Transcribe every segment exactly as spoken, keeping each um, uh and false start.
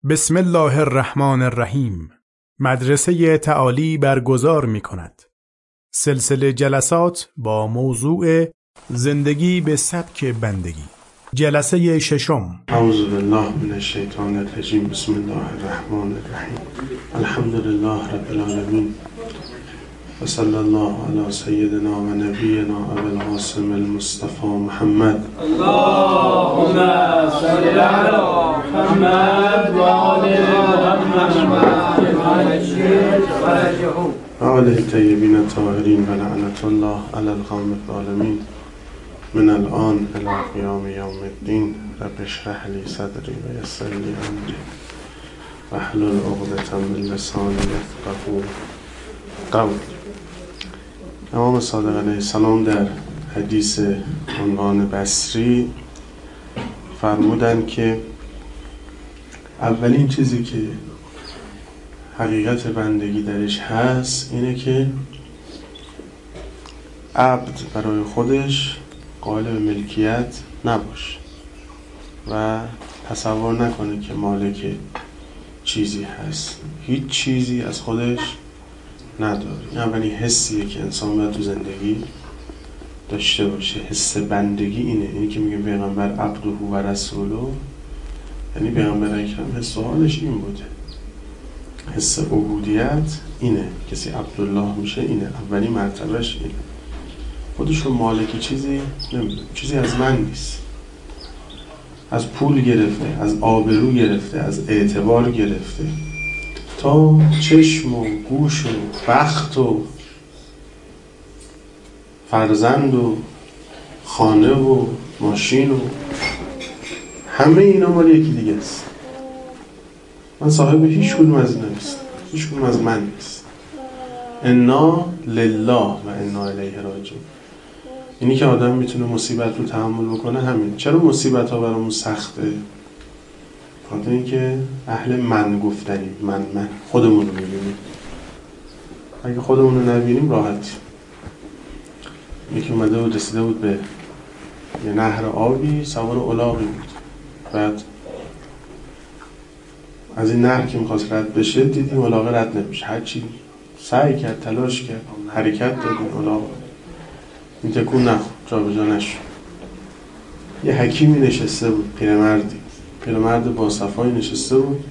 بسم الله الرحمن الرحیم. مدرسه تعالی برگزار می کند سلسله جلسات با موضوع زندگی به سبک بندگی. جلسه ششم. اعوذ بالله من الشیطان الرجیم. بسم الله الرحمن الرحیم. الحمد لله رب العالمین و صلی الله علی سیدنا و نبینا ابی القاسم المصطفى محمد. اللهم صل علی محمد و آل محمد و آل الطیبین الطاهرین و لعنت الله علی القوم الظالمین من الان الی قیام یوم الدین. رب اشرح لی صدری و یسر لی امری واحلل عقدة من لسانی یفقهوا قولی. امام صادق علیه السلام در حدیث عنوان بصری فرمودند که اولین چیزی که حقیقت بندگی درش هست اینه که عبد برای خودش قائل به ملکیت نباشه و تصور نکنه که مالک چیزی هست. هیچ چیزی از خودش نداره. این اولین حسیه که انسان باید تو زندگی داشته باشه. حس بندگی اینه. اینی که میگه پیغمبر عبده و رسوله، یعنی پیغمبر اکرم حس و حالش این بوده. حس عبودیت اینه. کسی عبدالله میشه اینه. اولین مرتبهش اینه. خودش رو مالکی چیزی نمیدونه. چیزی از من نیست. از پول گرفته، از آبرو گرفته، از اعتبار گرفته تا چشم و گوش و بخت و فرزند و خانه و ماشین و همه اینا مال یکی دیگه است. من صاحب هیچ کدوم از اینا نیست. هیچ کدوم از من نیست. انا لله و انا الیه راجعون. اینی که آدم میتونه مصیبت رو تحمل بکنه همین. چرا مصیبت ها برامون سخته؟ خاطر اینکه اهل من گفتنیم. من من خودمون رو میبینیم. اگه خودمون رو نبینیم راحتیم. یکی اومده بود رسیده بود به یه نهر آبی، سوار الاغی بود. بعد از این نهر که میخواست رد بشه دیدیم الاغ رد نمیشه. هرچی سعی کرد، تلاش کرد، حرکت داد این الاغ این تکون نخورد، جا به جا نشد. یه حکیمی نشسته بود، پیرمردی پیرمرد با صفایی نشسته بود.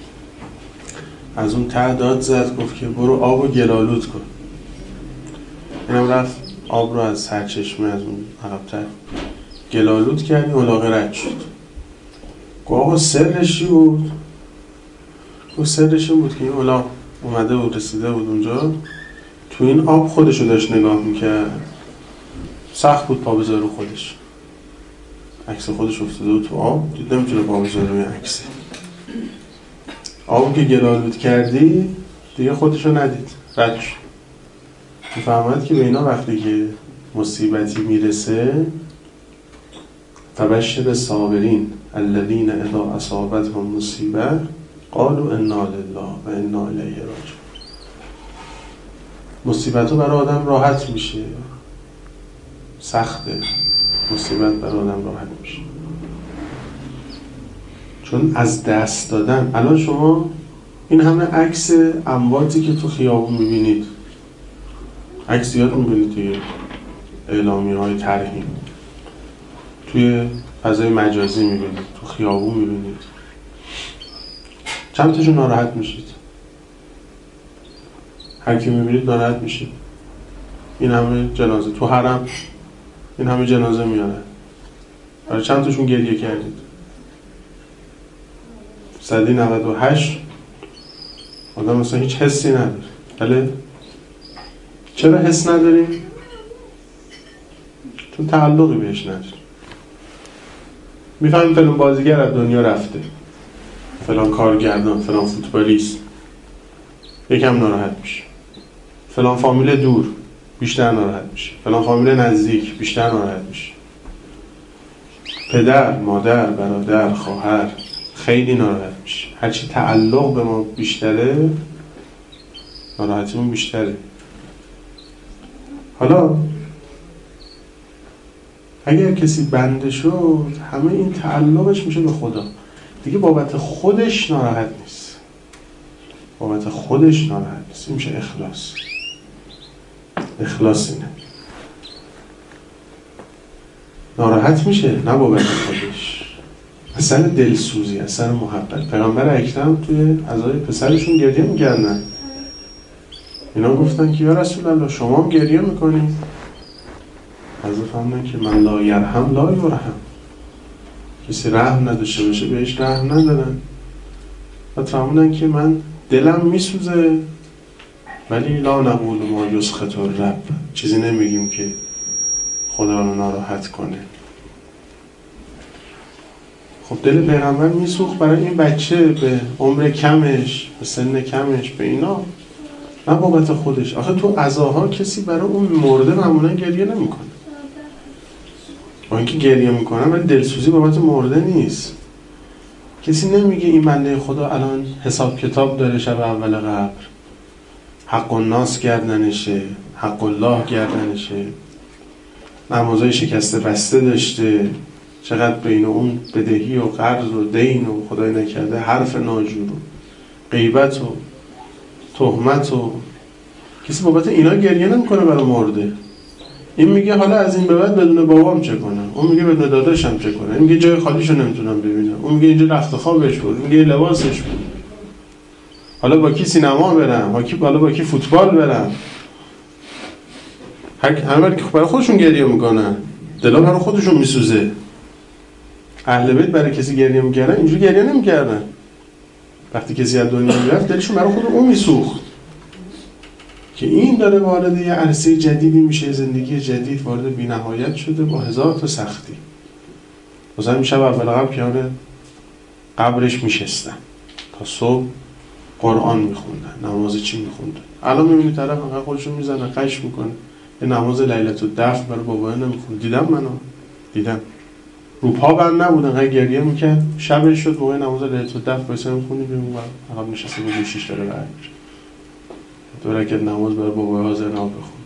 از اون ته داد زد، گفت که برو آب رو گلالود کن. اینم رفت آب رو از سرچشمه از اون عقب‌تر گلالود کرد. این الاغ رد شد. گفت آقا سرش چی بود؟ گفت سرش این بود که این الاغ اومده بود رسیده بود اونجا، تو این آب خودشو داشت نگاه میکرد. سخت بود پا بذاره رو خودش. عکس خودش افتاده بود تو آب، دید نمیتونه پا بذاره روی عکس. آب که گلالود کردی دیگه خودشو ندید، رد شد. میفهمد که به اینا وقتی که مصیبتی میرسه فبشر صابرین الذین اذا اصابتهم مصیبه قالوا انا لله و انا الیه راجعون. مصیبت‌ها برای آدم راحت میشه. سخته مصیبت برای آدم راحت میشه، چون از دست دادن. الان شما این همه عکس امواتی که تو خیابون میبینید، عکس زیاد میبینید توی اعلامیه های ترحیم، توی فضای مجازی میبینید، تو خیابون میبینید. چند تاشون ناراحت میشید؟ هر کی میبینید ناراحت میشید. این همه جنازه تو حرم، این همه جنازه میاره. برای چند تاشون گریه کردید؟ صدی نود و هشت آدم مثلا هیچ حسی نداره. بله؟ چرا حس نداریم؟ چون تعلقی بهش نداریم. میفهمیم فلان بازیگر از دنیا رفته، فلان کارگردان، فلان فوتبالیست، یکم ناراحت میشه. فلان فامیل دور بیشتر ناراحت میشه. فلان فامیل نزدیک بیشتر ناراحت میشه. پدر، مادر، برادر، خواهر خیلی ناراحت میشه. هرچی تعلق به ما بیشتره ناراحتیمون بیشتره. حالا اگر کسی بنده شد همه این تعلقش میشه به خدا. دیگه بابت خودش ناراحت نیست، بابت خودش ناراحت نیست. این میشه اخلاص. اخلاص اینه، ناراحت میشه نه بابت خودش، اصلا دلسوزی، اصلا محبت. پیغمبر اکرم توی عزای پسرشون گریه میکردن، اینا گفتن که یا رسول الله شما هم گریه میکنید؟ حضرت فرمودن که من لا یرحم لا یرحم، کسی رحم نداشته باشه بهش رحم ندارن. و فرمودن که من دلم میسوزه ولی لا نقول ما یسخط الرب، چیزی نمیگیم که خدا رو ناراحت کنه. خب دل پیغمبر میسوخت برای این بچه به عمر کمش، به سن کمش، به اینا، نه بابت خودش. آخه تو عزاها کسی برای اون مرده معمولا گریه نمیکنه، با اینکه گریه میکنه ولی دلسوزی بابت مرده نیست. کسی نمیگه این بنده خدا الان حساب کتاب داره شب اول قبر، حق الناس گردنشه، حق الله گردنشه، نمازهای شکسته بسته داشته، چقدر بین اون بدهی و قرض و دین و خدای نکرده حرف ناجور و غیبت و تهمت و کسی بابت اینا گریه نمیکنه برای مرده. این میگه حالا از این به بعد بدون بابام چه کنم، اون میگه بدون داداشم چه کنم، این میگه جای خالیشو نمیتونم ببینم، اون میگه اینجا رخت خوابش بود، اون میگه لباسش بود، حالا با کی سینما برم، با کی حالا با کی فوتبال برم. هر همه برای خودشون گریه میکنن، دلا برای خودشون میسوزه. اهل بیت برای کسی گریه میکردن، اینجوری گریه نمیکردن. وقتی کسی از دنیا میرفت دلشون برای خود اون میسوخت که این داره وارد یه عرصه جدیدی میشه، زندگی جدید وارد بی‌نهایت شده با هزار تا سختی. مثلا میشه اول قبل کنار قبرش میشستن تا صبح قرآن میخوندن، نماز چی میخوندن. الان میبینی طرف انقدر خودشون میزنه قش میکنه، یه نماز لیلت الدفن برای بابای نمیخوند. دیدم منو دیدم رو پا بند نبودن، انقدر گریه میکرد. شبش شد موقع نماز لیلت الدفن وایسا میخونی ببین عقب نشسته بود گوشیش داره برمی‌گرده دو رکعت نماز برای بابای حاضر نبود بخونه.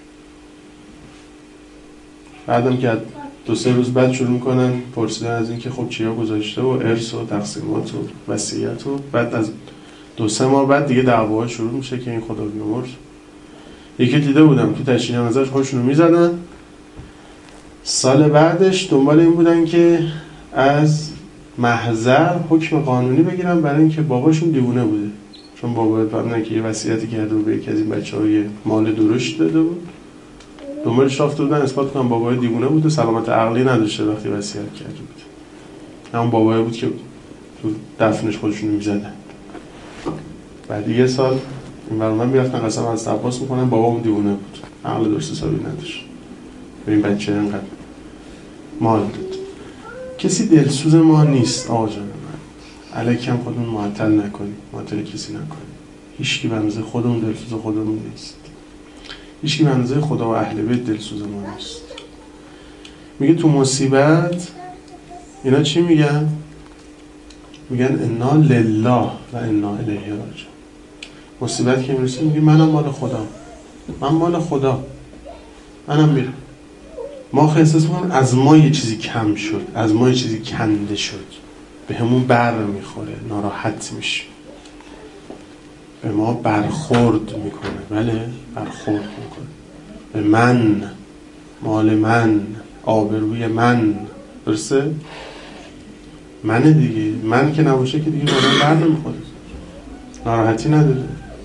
بعدم که دو سه روز بعد شروع میکنن پرسیدن از این که خب چیا گذاشته و ارث و تقسیمات و وصیت و بعد از دو سه ماه بعد دیگه دعواها شروع میشه که این خدا بیامرز. یکی دیده بودم تو تشییع نظرش خودشون رو میزدن، سال بعدش دنبال این بودن که از محضر حکم قانونی بگیرن برای اینکه باباشون دیوونه بوده، چون بابا فرمودن که یه وصیتی کرده و به یکی از این بچه‌ها یه مال درشت داده بود. دنبالش رفته بودن اثبات کنن بابای دیوونه بود و سلامت عقلی نداشته وقتی وصیت کرده بود. همون بابایی بود که تو دفنش خودشون رو میزدن. بعد یه سال این برنامه میرفتن قسم از تباس میکنن بابام دیوونه بود، عقل درست حسابی نداشت، به این بچه اینقدر مال داد. کسی دلسوز ما نیست آقا جان من، علیکم خودمون معطل نکنیم، معطل کسی نکنیم. هیچکی به اندازه خودمون دلسوز خودمون نیست، هیچکی به اندازه خدا و اهل بیت دلسوز ما نیست. میگه تو مصیبت اینا چی میگن؟ میگن انا لله و انا الیه راجعون. مصیبت که میرسه میگه منم مال خدا، من مال خدا، منم میرم. ما احساس میکنم از ما یه چیزی کم شد، از ما یه چیزی کنده شد، به همون بر میخوره، ناراحت میشه، به ما برخورد میکنه. بله برخورد میکنه به من، مال من، آبروی من. درسته؟ منه دیگه، من که نباشه که دیگه مادم بر نمیخوره، ناراحتی نداره.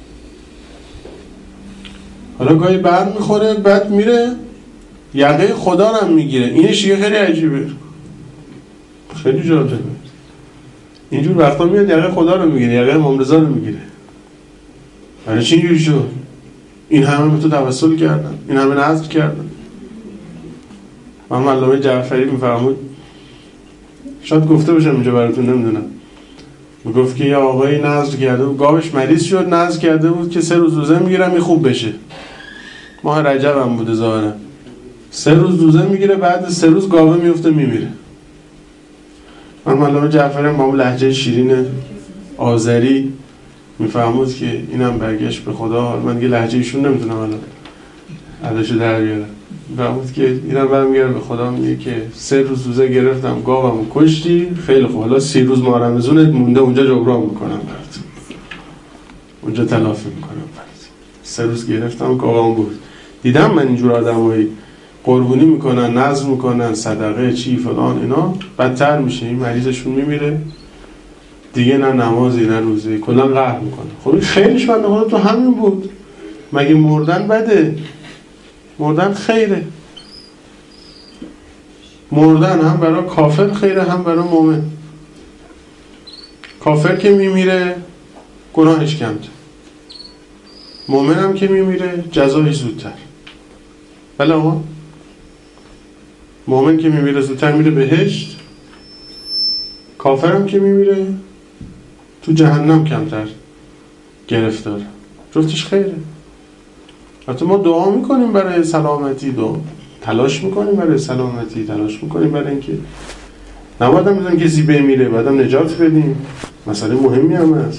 حالا گاهی بر میخوره بعد میره یقه خدا رو هم میگیره. اینش دیگه خیلی عجیبه، خیلی جالبه. اینجور وقتا میاد یقه خدا رو میگیره، یقه امام رضا رو میگیره. برای چی اینجوری شد؟ این همه به تو توسل کردن، این همه نذر کردن. من علامه جعفری میفرمود، شاید گفته باشم اینجا براتون نمیدونم، میگفت که یه آقایی نذر کرده بود، گاوش مریض شد، نذر کرده بود که سه روز روزه میگیرم این خوب بشه. ماه رجب هم بوده ظاهرا. سه روز روزه میگیره، بعد سه روز گاوه میفته میمیره. من علامه جعفری با اون لهجه شیرین آذری میفهمود که اینم برگشت به خدا. من دیگه لهجه ایشون نمیتونم الان عدشو در بیارم. فرمود که اینم برمیگرد به خدا، میگه که سه روز روزه گرفتم گاومو کشتی، خیلی خوب، حالا سی روز ماه رمضونت مونده، اونجا جبران میکنم برات، اونجا تلافی میکنم برات. سه روز گرفتم گاوم بود. دیدم من اینجور آدمایی قربونی میکنن، نذر میکنن، صدقه چی فلان اینا، بدتر میشه، این مریضشون میمیره دیگه، نه نمازی نه روزی، کلا قهر میکنه. خب خیلیش بنده خدا تو همین بود. مگه مردن بده؟ مردن خیره. مردن هم برای کافر خیره هم برای مومن. کافر که میمیره گناهش کمتر، مومن هم که میمیره جزایش زودتر. بله آقا، مومن که میمیره زودتر میره بهشت، کافر هم که میمیره تو جهنم کمتر گرفتار. جفتش خیره. حتی ما دعا میکنیم برای سلامتی، دعا تلاش میکنیم برای سلامتی، تلاش میکنیم برای اینکه نباید هم میدونیم کسی بمیره بعدم نجات بدیم، مسئله مهمی هم هست،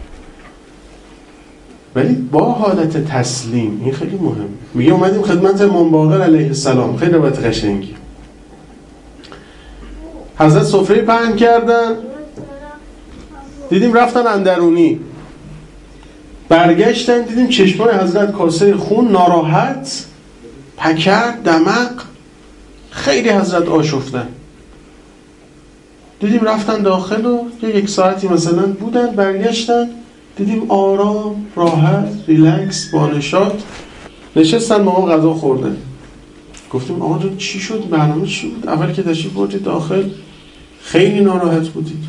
ولی با حالت تسلیم. این خیلی مهمه. میگه اومدیم خدمت امام باقر علیه السلام، خیلی روایت قشنگی. حضرت سفره پهن کردن، دیدیم رفتن اندرونی، برگشتن دیدیم چشمای حضرت کاسه خون، ناراحت، پکر، دمق، خیلی حضرت آشفتن. دیدیم رفتن داخل و یک ساعتی مثلا بودن، برگشتن دیدیم آرام، راحت، ریلکس، بانشات نشستن، با ما غذا خوردن. گفتیم آقا جون چی شد؟ برنامه چی بود؟ اول که تشریف بردید داخل خیلی ناراحت بودید،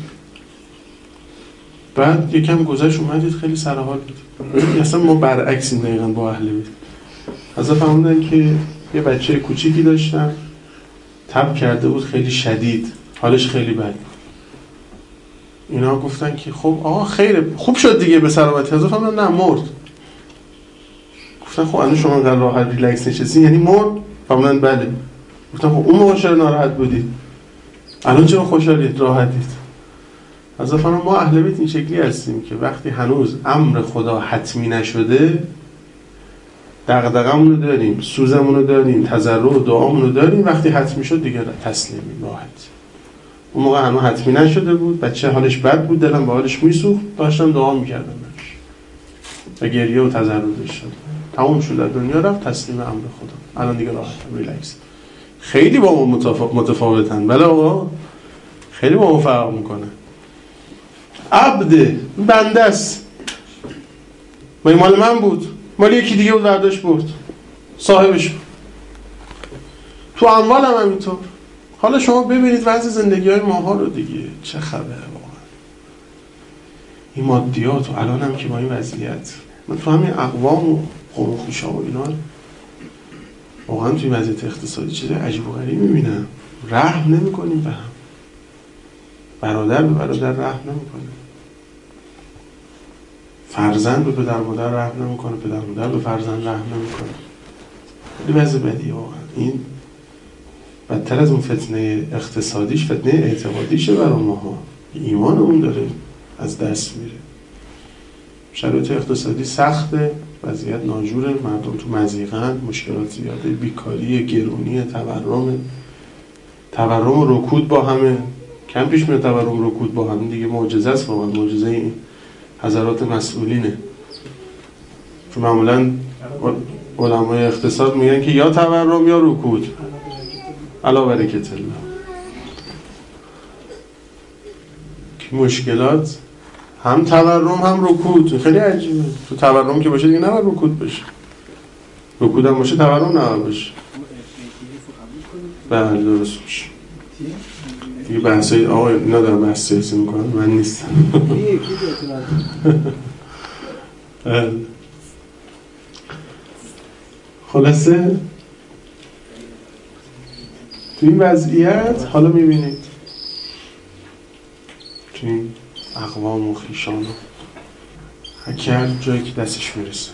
بعد یکم گذشت اومدید خیلی سرحال بودید. اصلا ما برعکسیم دقیقاً با اهل بیت. حضرت فرمودن که یه بچه کوچیکی داشتن، تب کرده بود خیلی شدید، حالش خیلی بد. اینا گفتن که خب آقا خیره، خوب شد دیگه به سلامتی. حضرت فرمودن نه، مرد. گفتن خب الان شما انقدر راحت ریلکس نشستین یعنی مرد؟ فرمودن بله. گفتن خب اون موقع چرا ناراحت بودید؟ الان چرا خوشحالید، راحتید؟ حضرت فرمودن ما اهل بیت این شکلی هستیم که وقتی هنوز امر خدا حتمی نشده دغدغه‌مون رو داریم، سوزمون رو داریم، تضرع و دعامون رو داریم، وقتی حتمی شد دیگه تسلیمیم، راحت. اون موقع هنوز حتمی نشده بود، بچه حالش بد بود، دلم به حالش میسوخت، داشتم دعا میکردم براش و گریه و تضرع داشتم. تموم شد، دنیا رفت، تسلیم امر خدا، الان دیگه راحتم، ریلکس. خیلی با ما متفاوتن. بله آقا، خیلی با ما فرق میکنه. عبده، بنده است، مال من بود، مال یکی دیگه بود برداشت برد، صاحبش بود. تو اموال هم همینطور. حالا شما ببینید وضع زندگی های ماها رو دیگه، چه خبره واقعا این مادیات. و الان هم که با این وضعیت، من تو همین اقوام و قوم و خویشا و اینا واقعا توی وضعیت اقتصادی چیز عجیب و غریب میبینم. رحم نمی کنیم به هم، برادر به برادر رحم نمی کنیم، فرزند به پدر مادر رحم نمی کنه، پدر مادر به فرزند رحم نمی کنه. خیلی وضع بدی واقعا. این بدتر از اون فتنه اقتصادیش، فتنه اعتقادیشه برای ماها. ایمانمون داره از دست میره. شرایط اقتصادی سخته، وضعیت ناجوره، مردم تو مضیقن، مشکلات زیاده، بیکاری، گرونی، تورم تورم و رکود با همه. کم پیش میاد تورم رکود با هم دیگه، معجزه است واقعا، معجزه این حضرات مسئولینه. چون معمولا علمای اقتصاد میگن که یا تورم یا رکود، علا برکت الله. که مشکلات هم تورم هم رکود، خیلی عجیبه. تو تورم که باشه دیگه نباید رکود بشه، رکود هم باشه تورم نباید باشه. بله درست باشه. دیگه بحثای آقا اینا دارم بحث سیاسی میکنم، من نیستم. خلاصه تو این وضعیت حالا میبینید تو این اقوام و خیشان هر جایی که دستش میرسه.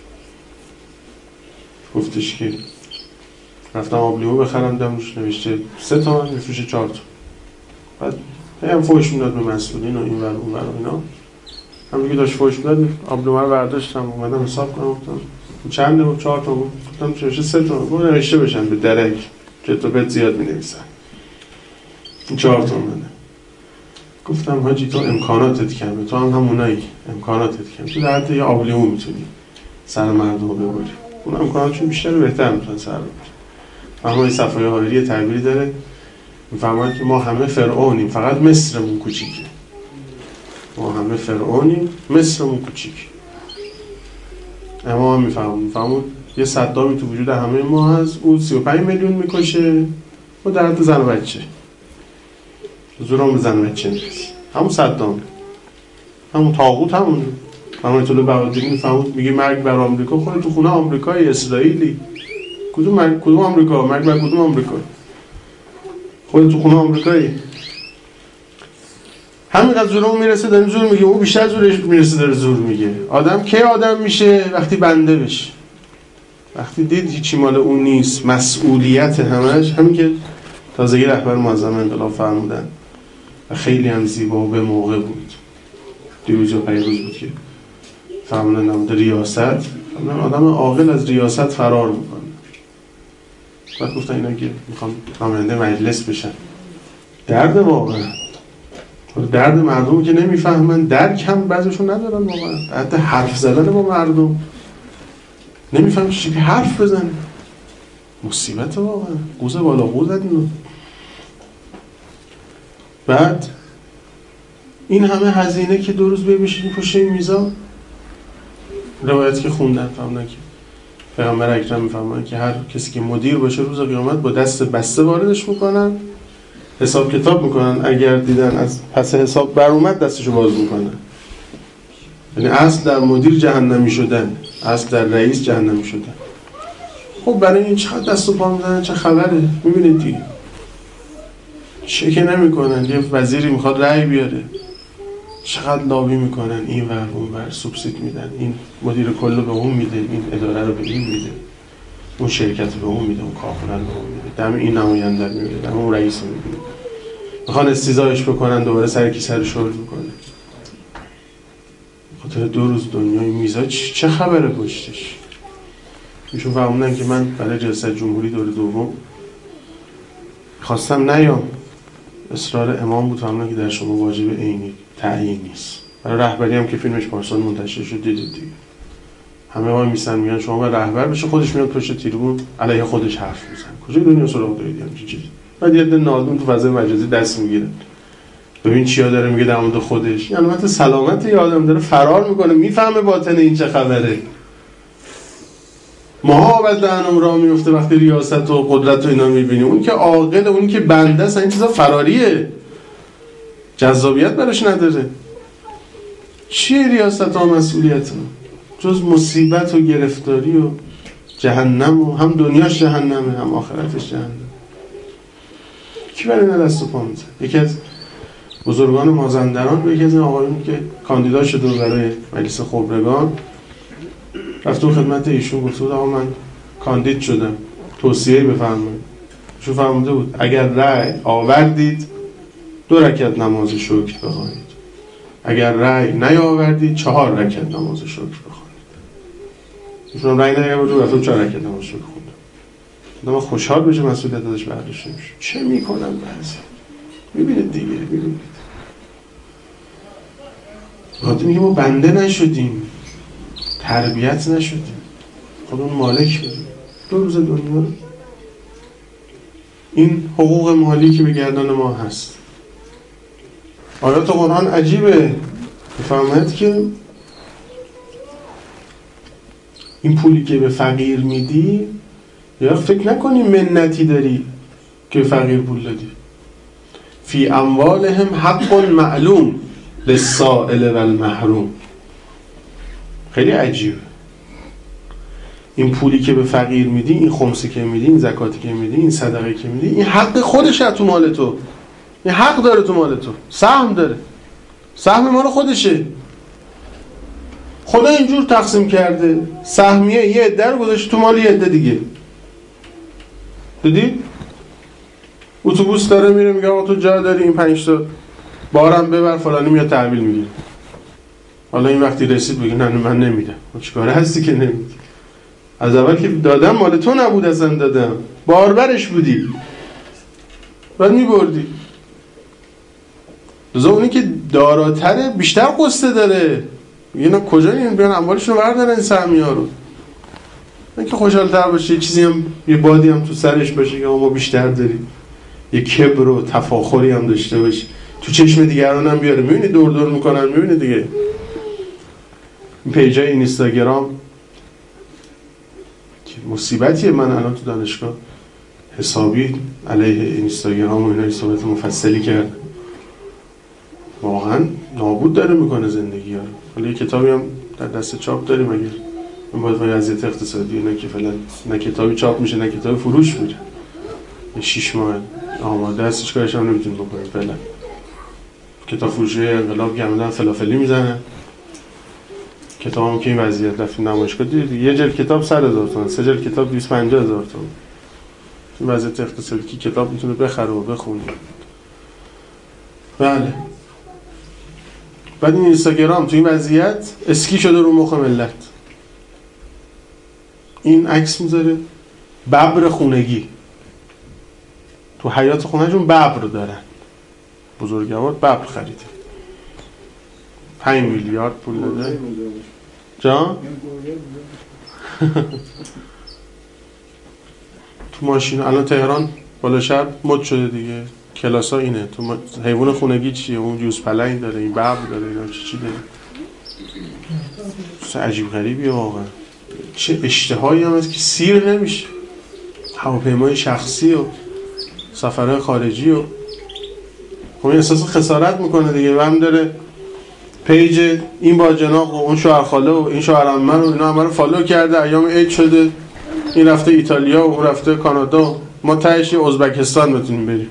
گفتش که رفتم آب لیمو بخرم، دم روش نوشته سه تومن میفروشه چهار تومن. بعد هم فوش میداد به مسئولین و این ور اون ور و اینا. همونجوری که داشت فوش میداد آب لیمو رو برداشتم اومدم حساب کنم، گفتم چند بود؟ چهار تا بود. گفتم چه بشه سه تا بود نوشته بشن به درک که تو بهت زیاد می نویسن. این چهار تا منه. گفتم حاجی تو امکاناتت کمه، تو هم همونایی امکاناتت کمه، تو در حد یه آبلیمو میتونی سر مردم رو ببری، اون امکاناتشون بیشتر بهتر میتونن سر ببری. اما این صفحه حاضری یه تعبیری داره میفهمن که ما همه فرعونیم فقط مصرمون کوچیکه. ما همه فرعونیم مصرمون کوچیک. اما هم میفهمون میفهمون یه صدامی تو وجود همه ما هست، اون سی و پنج میلیون میکشه و در حد زن و بچه زورم به زن و بچه نیست، همون صدام همون طاغوت همونه. همون آیت الله بهادری میفهمون میگه مرگ بر آمریکا، خود تو خونه آمریکایی اسرائیلی کدوم مرگ کدوم آمریکا مرگ بر کدوم آمریکا، خود تو خونه آمریکایی. همینقدر زورمون میرسه داریم زور میگه، اون بیشتر زورش میرسه داره زور میگه. آدم کی آدم میشه؟ وقتی بنده بشه، وقتی دید هیچی مال اون نیست، مسئولیت همش. همین که تازگی رهبر معظم انقلاب فرمودن و خیلی هم زیبا و به موقع بود، دیروز یا پیروز بود که فرمودن نمود ریاست، فرمودن آدم عاقل از ریاست فرار میکنه. بعد گفتن اینا که میخوان نماینده مجلس بشن، درد واقعا درد مردم که نمیفهمن، درک هم بعضیشون ندارن واقعا، حتی حرف زدن با مردم نمیفهم چی که حرف بزنه، مصیبت واقعا، قوزه بالا قوزه اینو. بعد این همه هزینه که دو روز بشینی پشت این میزا. روایتی که خوندن فهمدن که پیغمبر اکرم میفهمن که هر کسی که مدیر باشه روز قیامت با دست بسته واردش میکنن، حساب کتاب میکنن، اگر دیدن از پس حساب بر اومد دستشو باز میکنن. یعنی اصل در مدیر جهنمی شدن، اصل در رئیس جهنمی شدن. خب برای این چقدر دست و پا میزنن، چه خبره؟ میبینید دیگه چه که نمی کنن. یه وزیری میخواد رأی بیاره چقدر لابی میکنن، این ور اون ور سوبسید میدن، این مدیر کل به اون میده، این اداره رو به این میده، اون شرکت به اون میده، اون کارکنان به اون میده، دم این نماینده رو میده، دم اون رئیس رو میده. میخوان استیزایش بکنن، دوباره سر کی سر شغل میکنه. خاطر دو روز دنیای میزا چه خبره پشتش؟ ایشون فهموندن که من برای جلسه جمهوری دور دوم خواستم نیام، اصرار امام بود، فهموندن که در شما واجب عینی تعیین نیست. برای رهبری هم که فیلمش پارسال منتشر شد دیدید دیگه، همه وای میسن میگن شما به رهبر بشه، خودش میاد پشت تریبون علیه خودش حرف میزنه. کجای دنیا سراغ دارید همچین چیزی؟ بعد یه عده نادون تو فضای مجازی دست میگیرن، ببین چیا داره میگه در مورد خودش. یعنی البته سلامت یه آدم داره فرار میکنه، میفهمه باطن این چه خبره. ماها بعد دهنم راه میفته وقتی ریاست و قدرت و اینا میبینیم. اون که عاقل، اون که بنده است، این چیزا فراریه، جذابیت براش نداره. چیه ریاست ها مسئولیت ها؟ جز مصیبت و گرفتاری و جهنم، و هم دنیاش جهنمه هم آخرتش جهنم. کی برای این دست و پا میزن؟ یکی از بزرگان مازندران به یکی از این آقایون که کاندیدا شده برای مجلس خبرگان رفت و خدمت ایشون گفت بود آقا من کاندید شدم، توصیه بفرمایید. ایشون فرموده بود اگر رأی آوردید دو رکعت نماز شکر بخوانید، اگر رأی نیاوردید چهار رکعت نماز شکر بخوانید. ایشون رأی نیاورد و رفت چهار رکعت نماز شکر خوند. آدم خوشحال بشه مسئولیت ازش برداشته میشه. چه میکنن بعضی؟ میبینید دیگه، میبینید. خاطر میگه ما بنده نشدیم، تربیت نشدیم، خودمون مالک بدیم. دو روز دنیا این حقوق مالی که به گردن ما هست. آیات قرآن عجیبه، میفهمید که این پولی که به فقیر میدی یا فکر نکنی منتی داری که فقیر پول دادی. فی اموالهم حق معلوم للسائل و المحروم. خیلی عجیبه. این پولی که به فقیر میدی، این خمسی که میدی، این زکاتی که میدی، این صدقه که میدی، این حق خودشه تو مال تو. این حق داره تو مال تو، سهم داره، سهم مال خودشه. خدا اینجور تقسیم کرده، سهمیه یه عده رو گذاشته تو مال یه عده دیگه. دیدید؟ اتوبوس داره میره میگه آقا تو جا داری این پنج تا بارم ببر، فلانی میاد تحویل میگیره. حالا این وقتی رسید بگی نه من نمیدم. چیکاره هستی که نمیدی؟ از اول که دادم مال تو نبود، ازن دادم باربرش بودی باید میبردی. دوزا اونی که داراتره بیشتر قصه داره، اینا کجا این بیان اموالشون بردارن سهمی ها رو. این که خوشحال‌تر باشه، یه چیزی هم یه بادی هم تو سرش باشه که ما بیشتر داریم، یه کبر و تفاخری هم داشته باشه، تو چشم دیگران هم بیاره. میبینی دور دور میکنن، میبینی دیگه این پیجای اینستاگرام که مصیبتیه. من الان تو دانشگاه حسابی علیه اینستاگرام و اینا صحبت مفصلی کرد، واقعا نابود داره میکنه زندگی ها رو. حالا یه کتابی هم در دست چاپ داریم، اگر این باید وضعیت اقتصادی اینا که فعلا نه کتابی چاپ میشه نه کتابی فروش میره، یه شیش ماه آماده است، هیچ کارش هم نمیتونیم بکنیم فعلا. کتاب فروشی انقلاب گمدن فلافلی میزنه، کتاب هم که این وضعیت رفتیم نمایشگاه دیدید یه جلد کتاب صد هزار تومان، سه جلد کتاب دویست و پنجاه هزار تومان. این وضعیت اقتصادی که کتاب میتونه بخره و بخونه. بله. بعد این اینستاگرام تو این وضعیت اسکی شده رو مخ ملت. این عکس میذاره ببر خونگی، تو حیات خونهشون ببر دارن، بزرگوار ببر خریده، پنج میلیارد پول داده جان. تو ماشین الان تهران بالا شهر مد شده دیگه، کلاسا اینه. تو ما... حیوان خونگی چیه؟ اون جوز پلنگ داره، این ببر داره، اینا چی چی داره. چه عجیب غریبیه واقعا. چه اشتهایی هم هست که سیر نمیشه. هواپیمای شخصی و سفرهای خارجی و خب این احساس خسارت میکنه دیگه. و هم داره پیج این با جناق و اون شوهر خاله و این شوهر عمه و اینا همه رو فالو کرده، ایام عید شده، این رفته ایتالیا و اون رفته کانادا، ما تهش ازبکستان بتونیم بریم.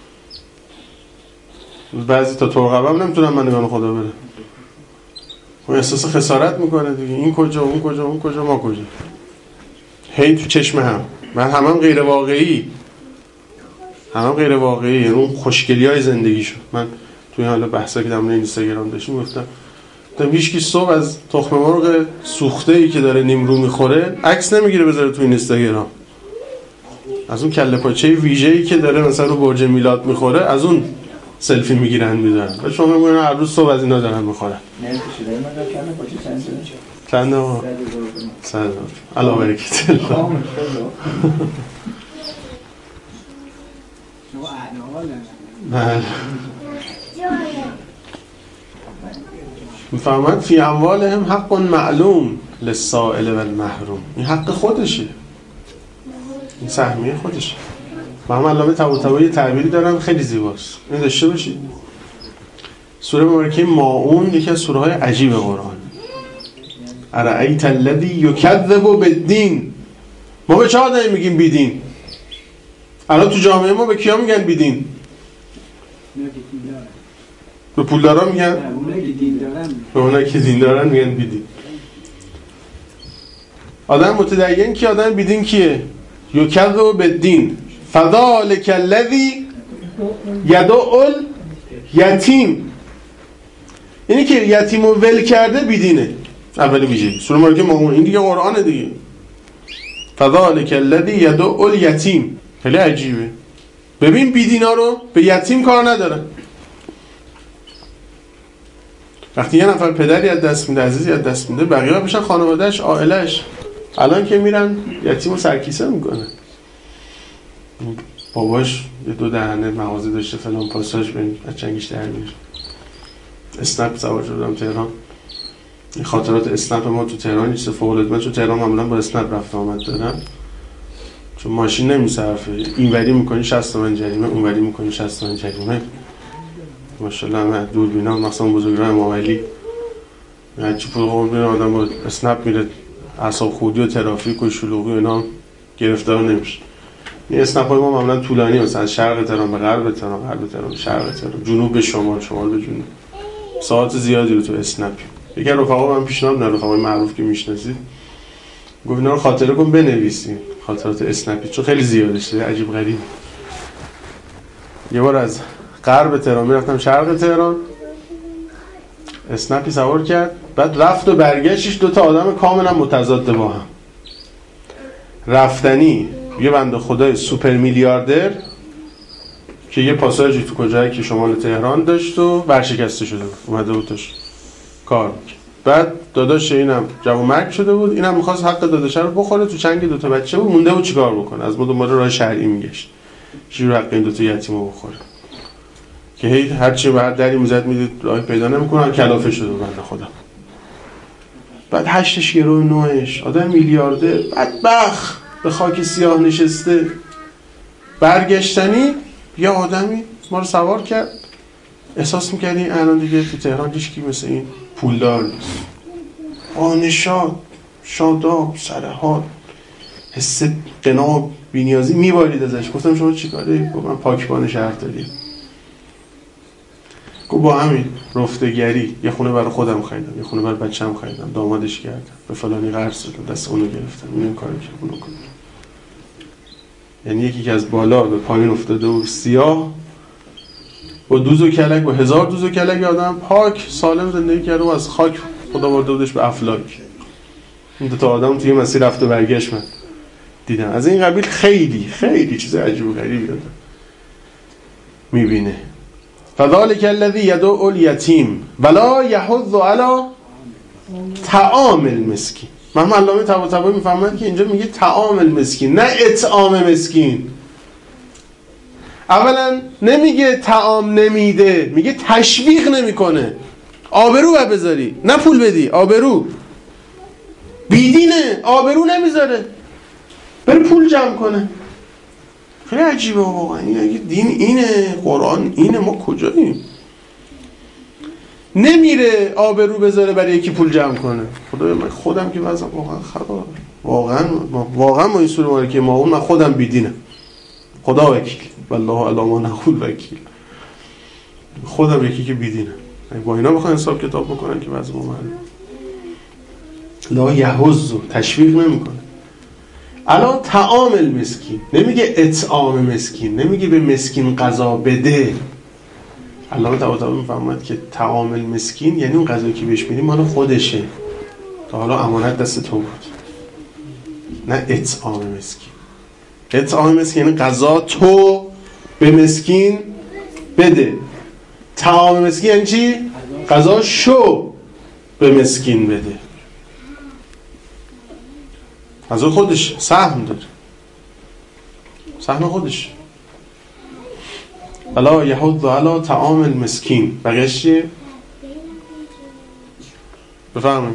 بعضی تا ترقبه هم نمیتونن من نگاه خدا بره. خب احساس خسارت میکنه دیگه. این کجا اون کجا اون کجا ما کجا، هی تو چشم هم. من همه هم غیر واقعی، همه هم غیر واقعی، اون خوشگلی های زندگی شد. من توی حالا بحثا که در مورد اینستاگرام داشتیم گفتم گفتم هیچکی صبح از تخم مرغ سوخته ای که داره نیمرو میخوره عکس نمیگیره بذاره تو اینستاگرام. از اون کله پاچه ویژه‌ای که داره مثلا رو برج میلاد میخوره از اون سلفی میگیرن میذارن. و شما میگن هر روز صبح از اینا دارن میخورن. چند آقا؟ صد هزار. الله برکت الله. بله. میفهمد فی اموالهم حق معلوم للسائل و المحروم. این حق خودشه، این سهمیه خودشه. و هم علامه طباطبایی تعبیری دارن خیلی زیباست، این داشته باشید. سوره مبارکه ماعون یکی از سوره های عجیب قرآن. ارأیت الذی یکذب بالدین. ما به چه آدمی میگیم بیدین؟ الان تو جامعه ما به کیا میگن بیدین؟ به پولدارا میگن؟ به اونایی که دین دارن میگن بیدین. آدم متدین کی؟ آدم بیدین کیه؟ یکذب بالدین. فذلک الذی یدعو الیتیم. اینی که یتیم رو ول کرده بیدینه. اولی ویژگی سوره مبارکه ماعون. این دیگه قرآنه دیگه. فذلک الذی یدعو الیتیم. خیلی عجیبه. ببین بیدینا رو به یتیم کار نداره. وقتی یه نفر پدری از دست میده، عزیزی از دست میده، بقیه بشن خانواده‌اش، عائله‌اش. الان که میرن یتیمو سرکیسه میکنه. باباش یه دو دهنه مغازه داشته فلان پاساژ ببین از چنگیش در میره. اسنپ سوار شدم تهران. این خاطرات اسنپ ما تو تهران چه فوق العاده. من تو تهران معمولا با اسنپ رفت آمد دارم. چون ماشین نمیصرفه، اینوری میکنی شصت تومن جریمه، اونوری میکنی شصت تومن جریمه. ماشاءالله من دوربینا مثلا بزرگراه ماولی هرچی پول قوم میره آدم با اسنپ میره، اعصاب خودی و ترافیک و شلوغی و اینا گرفتار نمیشه. این اسنپ های ما معمولا طولانی، مثلا از شرق تهران به غرب تهران، غرب تهران به شرق تهران، جنوب به شمال، شمال به جنوب. ساعت زیادی رو تو اسنپ. یکی از رفقا من پیشنهاد داد، رفقای معروف که میشناسید، گفت اینا رو خاطره کن بنویسیم، خاطرات اسنپی، چون خیلی زیاده شده، عجیب غریب. یه بار از غرب تهران میرفتم شرق تهران، اسنپی سوار کرد، بعد رفت و برگشتش دو تا آدم کاملا متضاد با هم. رفتنی یه بنده خدای سوپر میلیاردر که یه پاساژی تو کجایی که شمال تهران داشت و ورشکسته شده بود، اومده بود توش کار می‌کرد. بعد داداش اینم جوانمرگ شده بود، اینم می‌خواست حق داداشه رو بخوره، تو چنگ دو تا بچه بود، مونده بود چیکار بکنه، از ما دنبال راه شرعی میگشت چجوری حق این دو تا یتیمو بخوره، که هی هر چی به هر دری میزد میدید راه پیدا نمی‌کنه، کلافه شده بنده خدا. بعد هشتش گرو نوش آدم میلیاردر بدبخت به خاک سیاه نشسته، برگشتنی یه آدمی ما رو سوار کرد، احساس می‌کردی الان دیگه تو تهران هیچ کی مثل این پولدار نیست، آنشاد شاداب سرحال حس قنا بی‌نیازی میبارید ازش. گفتم شما چیکاره؟ گفت من پاکبان شهرداری. گفت با همین رفتگری یه خونه برای خودم خریدم، یه خونه برای بچه‌م خریدم، دامادش کردم، به فلانی قرض دادم، دست اونو گرفتم، این کارو کردم، اونو کردم. یعنی یکی که از بالا به پایین افتاده و سیاه با دوز و کلک و هزار دوز و کلک آدم پاک سالم زندگی کرده و از خاک خدا برده بودش به افلاک. این دو تا آدم توی مسیر رفت و برگشت من دیدم. از این قبیل خیلی خیلی چیز عجیب و غریبی داره میبینه. فذلک الذی یدعو الیتیم ولا یحض علی طعام المسکین. محمد علامه طباطبایی میفهمد که اینجا میگه طعام المسکین نه اطعام مسکین. اولا نمیگه طعام نمیده، میگه تشویق نمیکنه. آبرو باید بذاری، نه پول بدی، آبرو. بیدینه، آبرو نمیذاره، بره پول جمع کنه. خیلی عجیبه واقعا. اگه دین اینه، قرآن اینه، ما کجاییم؟ نمیره آبرو بذاره برای یکی پول جمع کنه. خدایا من خودم که وضع واقعا خرابه. واقعا واقعا ما این سوره مبارکه ما اون من خودم بیدینم. خدا وکیل. والله علی ما نقول وکیل. خودم یکی که بیدینم. با اینا بخوام حساب کتاب بکنن که وضع ما معلومه. لا یحض تشویق نمیکنه. الا طعام المسکین، نمیگه اطعام مسکین، نمیگه به مسکین غذا بده. علامه طباطبایی میفهمد که طعام المسکین یعنی اون غذایی که بهش میدی مال خودشه، تا حالا امانت دست تو بود، نه اطعام مسکین. اطعام مسکین یعنی غذا تو به مسکین بده. طعام مسکین یعنی چی؟ غذا شو به مسکین بده. از خودش سهم داره، سهم خودش. الا یحض علی طعام المسکین. بقیش چیه؟ بفهمیم.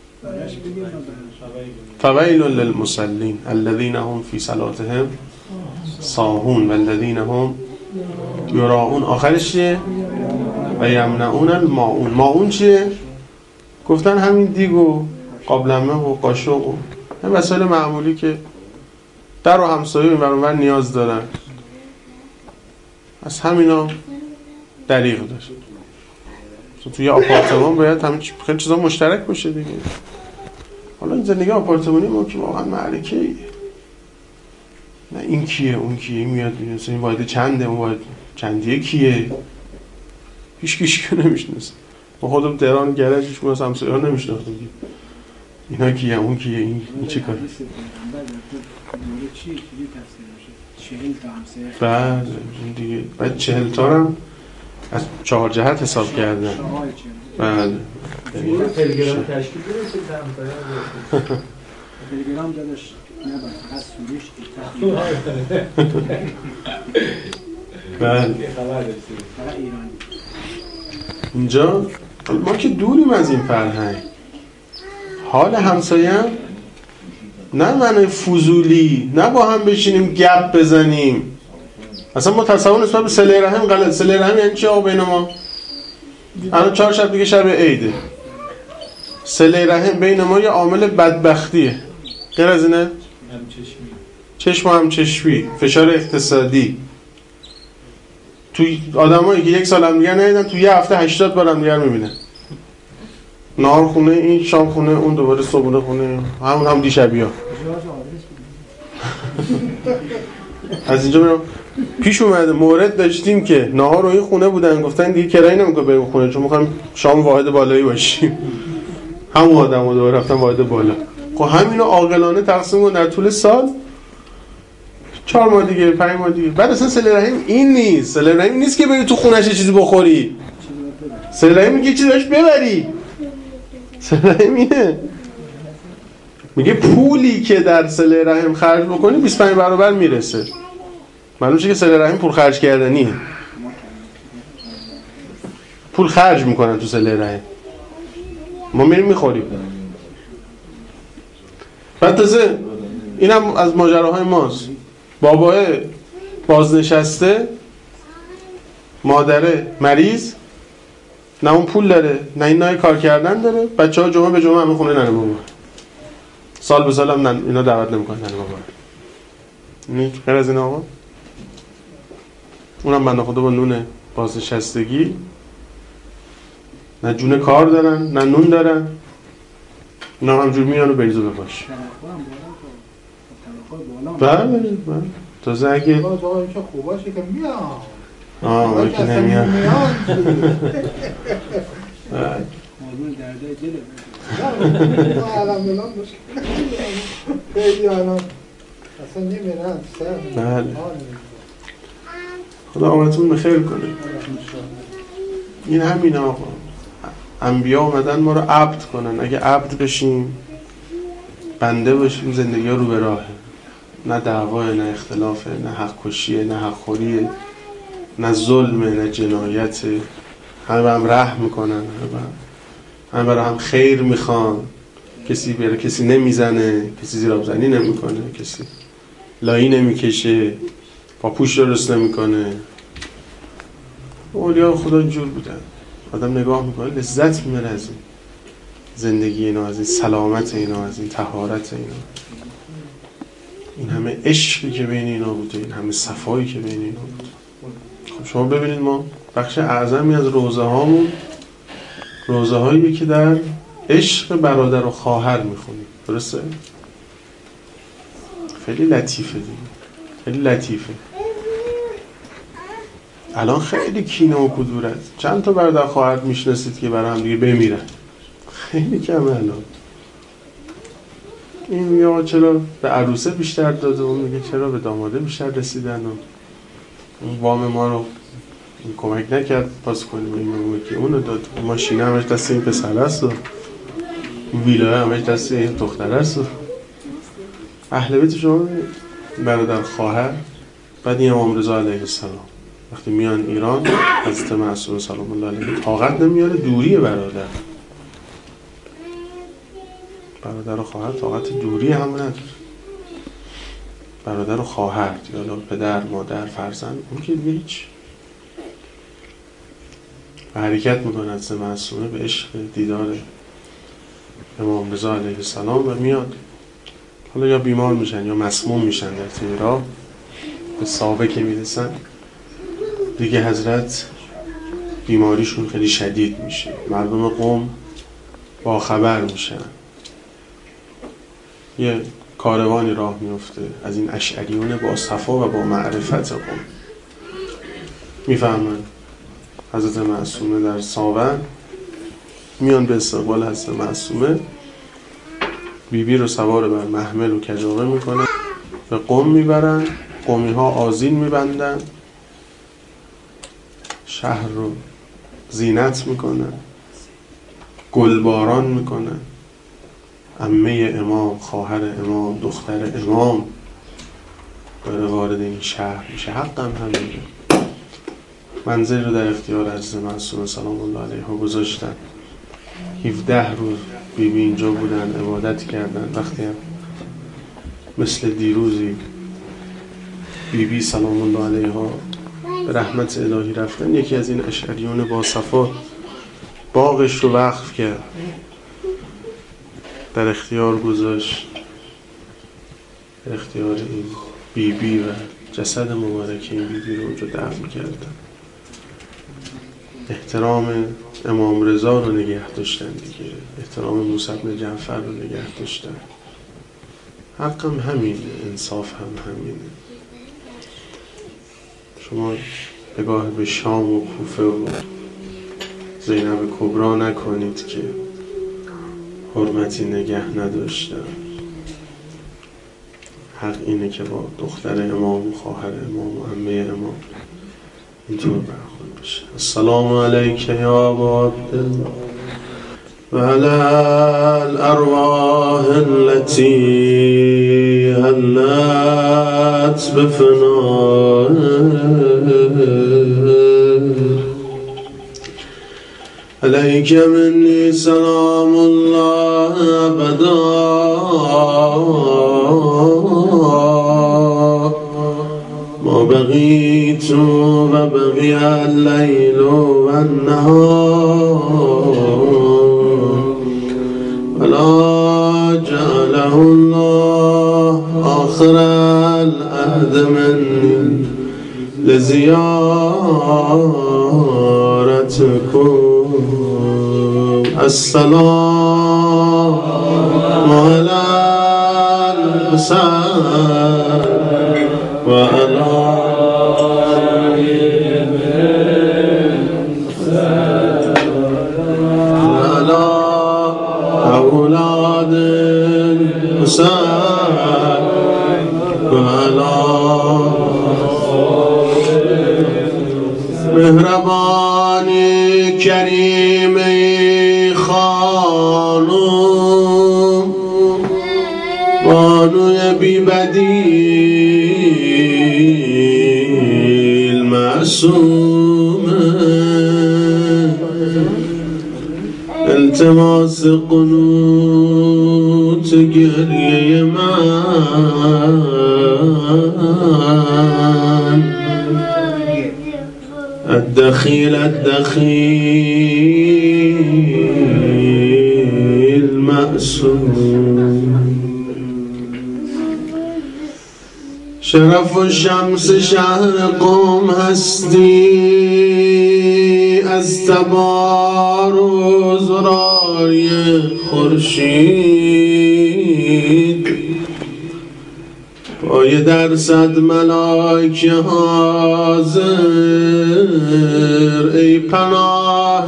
فویل للمصلین الذین هم فی صلاتهم ساهون والذین هم یراؤون. آخرش چیه؟ و یمنعون الماعون. ماعون چیه؟ گفتن همین دیگ و قابلمه و قاشق و این وسایل معمولی که در و همسایه این برانور نیاز دارن. از همینا دریغ داشت. توی آپارتمان باید همین خیلی چیزا مشترک باشه دیگه. حالا این زندگی آپارتمانی ما که واقعا معرکه ایه. نه این کیه اون کیه، این میاد میاد این واحد چنده، اون واحد چندیه کیه، هیچ کیش که نمیشناسه. ما خودم تهران گرجش کنم همسایه ها نمیشناختیم. اینا کیه اون کیه، این, این چه کاره؟ بعد دیگه بعد چهل تا هم از چهار جهت حساب کردن. بله تلگرام تشکیل بده تلگرام داداش نه فقط سروش بله اینجا ما که دوریم از این فرهنگ. حال همسایه هم نه معنی فضولی، نه با هم بشینیم گپ بزنیم. اصلا ما تصور نسبت به صله رحم غلط. صله رحم یعنی چی آقا بین ما؟ الان چهار شب دیگه شب عیده. صله رحم بین ما یه عامل بدبختیه. غیر از اینه؟ چشم و همچشمی، فشار اقتصادی. توی آدمایی که یک سال هم دیگه ندیدن توی یه هفته هشتاد بار هم دیگه میبینن. نهار خونه این، شام خونه اون، دوباره صبحونه خونه همون، هم دیشبی ها. از اینجا میرم پیش اومده مورد داشتیم که نهار رو این خونه بودن، گفتن دیگه کرایه نمیکنه بریم خونه چون میخوایم شام واحد بالایی باشیم. همون آدم ها دوباره رفتن واحد بالا. خب همینا عاقلانه تقسیم کن در طول سال چهار ماه دیگه، پنج ماه دیگه. بعد اصلا صله رحم این نیست. صله رحم نیست که بری تو خونش چیزی بخوری. صله رحم میگه چیزی داشت ببری. صله رحم اینه. میگه پولی که در صله رحم خرج بکنی بیست و پنج برابر میرسه. معلومه که صله رحم پول خرج کردنیه. پول خرج میکنن تو صله رحم. ما میریم میخوریم. بعد تازه اینم از ماجراهای ماست. باباه بازنشسته، مادره مریض، نه اون پول داره نه این نای کار کردن داره. بچه ها جمعه به جمعه همه خونه ننه بابا، سال به سال هم نن... اینا دعوت نمیکنن ننه بابا. نه غیر از این آقا اونم بنده خدا با نون بازنشستگی، نه جون کار دارن نه نون دارن، اونا همجور میان و بریزو بپاش. بله بله تازه اگه آقا که خوباشه که میان آه اون که نمیان موضوع درده جده ما الان ملان مشکل خیلی الان اصلا نمیرن بله خدا آمدتون بخیر کنه. این همین آقا انبیا اومدن ما رو عبد کنن. اگه عبد بشیم بنده باشیم زندگی ها رو به راهه، نه دعواه نه اختلافه نه حق کشیه نه حق خوریه نه ظلمه نه جنایته. همه به هم رحم میکنن، همه برای هم خیر میخوان، کسی برای کسی نمیزنه، کسی زیرابزنی نمیکنه، کسی لایی نمیکشه، پاپوش درست نمیکنه. اولیاء خدا اینجور بودن. آدم نگاه میکنه لذت میبره از این زندگی اینا، از این سلامت اینا، از این طهارت اینا، این همه عشقی که بین اینا بوده، این همه صفایی که بین اینا بوده. خب شما ببینید ما بخش اعظمی از روزه هامون روزه هایی که در عشق برادر و خواهر میخونیم. درسته؟ خیلی لطیفه دیگه، خیلی لطیفه. الان خیلی کینه و کدورت. چند تا برادر خواهر میشناسید که برای هم دیگه بمیرن؟ خیلی کمه الان. این میگه آقا چرا به عروسه بیشتر داده، اون میگه چرا به داماده بیشتر رسیدن و اون وام ما رو کمک نکرد پاس کنیم، این میگه که اونو داد، ماشینه همش دست این پسر است و ویلای همش دست این دختر است. و اهل بیت شما برادر خواهر. بعد این امام رضا علیه السلام وقتی میان ایران حضرت معصومه سلام الله علیه طاقت نمیاره دوری برادر برادر و خواهر طاقت دوری هم نداره. برادر و خواهر یا پدر مادر فرزند اون که دیگه هیچ. حرکت میکنه حضرت معصومه به عشق دیدار امام رضا علیه السلام و میاد. حالا یا بیمار میشن یا مسموم میشن در طی راه، به سابه که میرسن دیگه حضرت بیماریشون خیلی شدید میشه، مردم قوم با خبر میشن. یه کاروانی راه میفته از این اشعریون با صفا و با معرفت قوم. میفهمن حضرت معصومه در ساون، میان به استقبال حضرت معصومه. بیبی بی رو سوار بر محمل و کجاوه میکنن، به قم میبرن. قومی ها آذین میبندن، شهر رو زینت میکنن، گلباران میکنن. عمه امام، خواهر امام، دختر امام برای وارد این شهر میشه. حقم همینه. منزل رو در اختیار حضرت معصومه سلام الله علیها گذاشتن. هفده روز بیبی بی اینجا بودن، عبادت کردن. وقتی هم مثل دیروزی بیبی بی سلام الله علیها به رحمت الهی رفتن، یکی از این اشعریون با صفا باغش رو وقف کرد، در اختیار گذاشت، در اختیار این بیبی بی و جسد مبارک این بیبی بی رو اونجا دفن کردن. احترام امام رضا رو نگه داشتن دیگه، احترام موسی بن جعفر رو نگه داشتن. حق هم همینه، انصاف هم همینه. شما نگاه به شام و کوفه و زینب کبرا نکنید که حرمتی نگه نداشتن. حق اینه که با دختر امام و خواهر امام و عمه امام اینطور برخورد بشه. السلام علیک یا ابا عبدالله و علی الارواح التي هلت بفنائك عليك مني سلام الله أبدا ما بقيت وبقي الليل والنهار ولا جعله الله آخر العهد مني لزيارتكم. السلام على الحسين وعلى وعلى أولاد الحسين وعلى مهربانی کریم خانم بانوی بی بدیل معصومه التماس قنوت گریه من الدخيل الدخيل مأسوم شرف الشمس شهر قم هستی از تبار و زراری خورشید پای درصد ملائکه حاضر ای پناه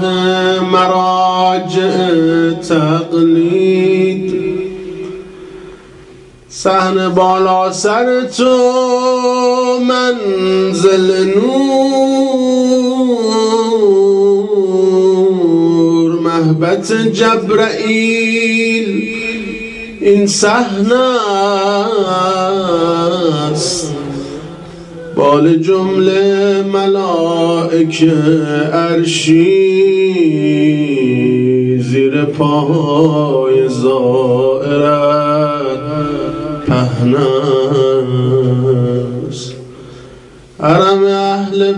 مراجع تقلید صحن بالا سر تو منزل نور مهبت جبرائیل این صحنه است بال جمله ملائکه عرشی زیر پای زائرت پهنه است حرم اهل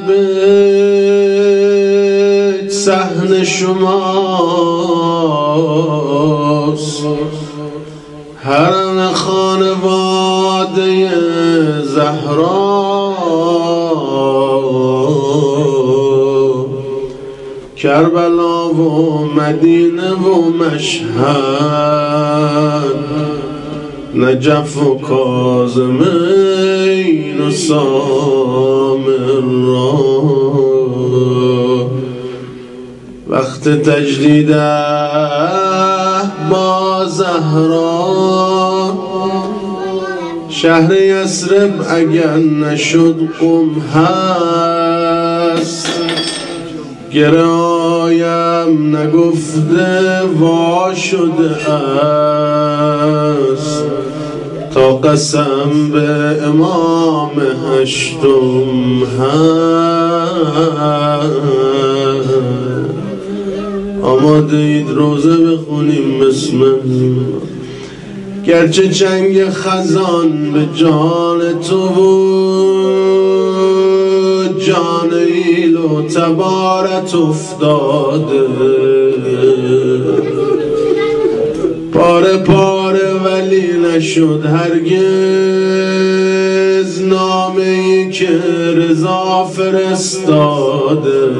بیت صحن شماست حرم خانواده زهرا کربلا و مدینه و مشهد نجف و کاظمین و سامرا وقت تجدید با زهرا شهر یثرب اگر نشد قم هست گرایم نگفته وا شده است تا قسم به امام هشتم هست آماده اید روزه بخونیم بسم الله گرچه چنگ خزان به جان تو بود جان ایل و تبارت افتاده پاره پاره ولی نشد هرگز نامه ای که رضا فرستاده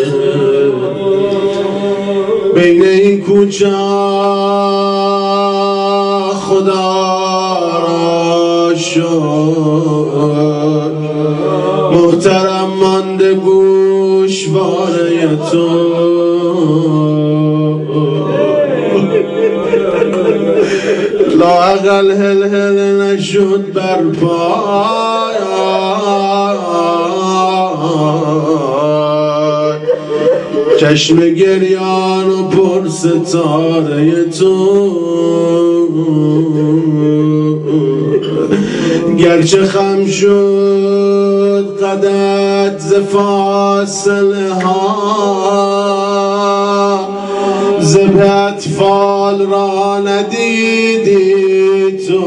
بین این کوچه خدا را شد محترم مانده گوشواره تو لااقل هل هل نشد بر پای چشم گریان و پر ستاره تو گرچه خم شد قدت ز فاصله ها ز اطفال را ندیدی تو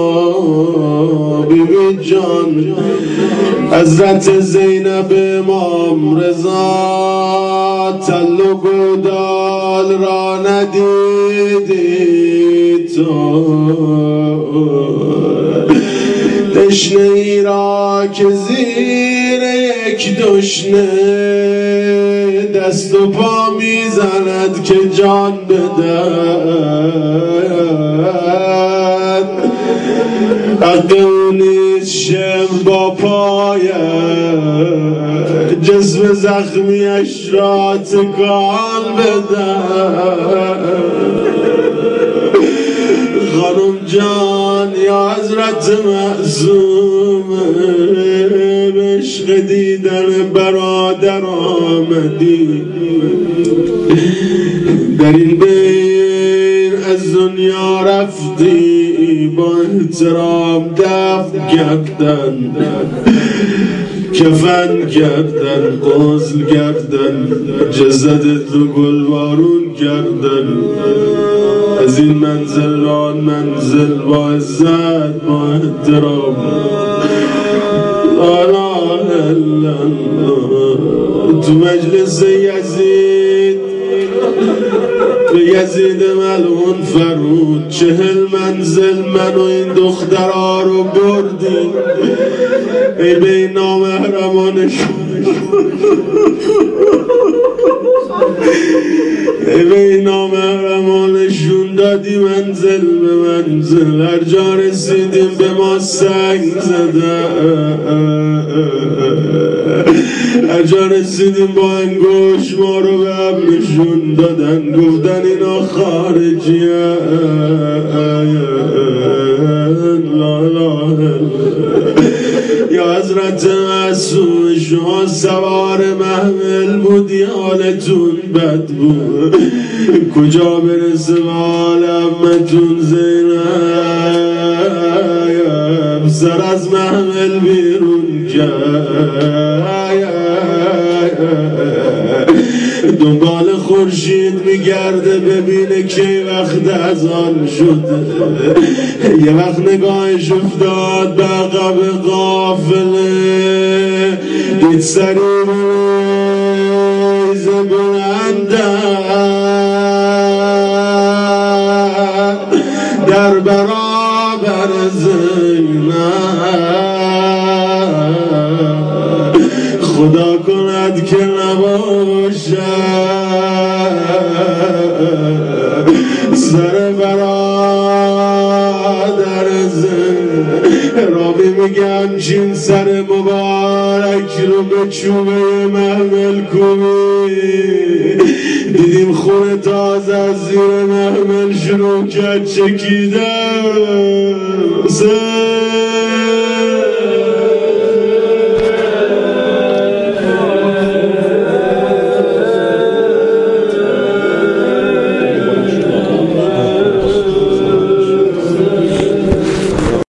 بیبی جان حضرت زینب امام رضا تل و گودال را ندیدی تو دشنه ای را که زیر یک دشنه دست و پا میزند که جان بدهد حق او نیست شم با پایت جسم زخمیش را تکان بدهد خانم جان یا حضرت معصومه به عشق دیدن برادر آمدی در این بین از دنیا رفتی با احترام دفن کردن کفن کردن غسل کردن جسدت رو گلبارون کردن از این منزل را منزل با عزت با احترام لا اله الا الله تو مجلس یزید به یزید ملعون فرود چهل منزل من و این دخترها رو بردی ای به این نامحرمانشون ای به این نامحرمانشون دادی منزل به منزل هر جا رسیدیم به ما سنگ زده هر جا رسیدیم با انگوش ما رو به هم نشون دادن گفتن اینا خارجی لا لا یا حضرت معصوم شما سوار محمل بودی حالتون بد بود کجا برسه به حال امتون زینب سر از محمل بیرون کرد دنبال خورشید میگرده ببینه کی وقت از آن شده یه وقت نگاهش افتاد به عقب قافله دید سری ریز بلندن در برابر زینب خدا کند که نباشد سر برادر زن رابی میگم چین سر مبارک رو به چوبه محمل کوبی دیدیم خون تازه از زیر محمل شروع کرد چکیدن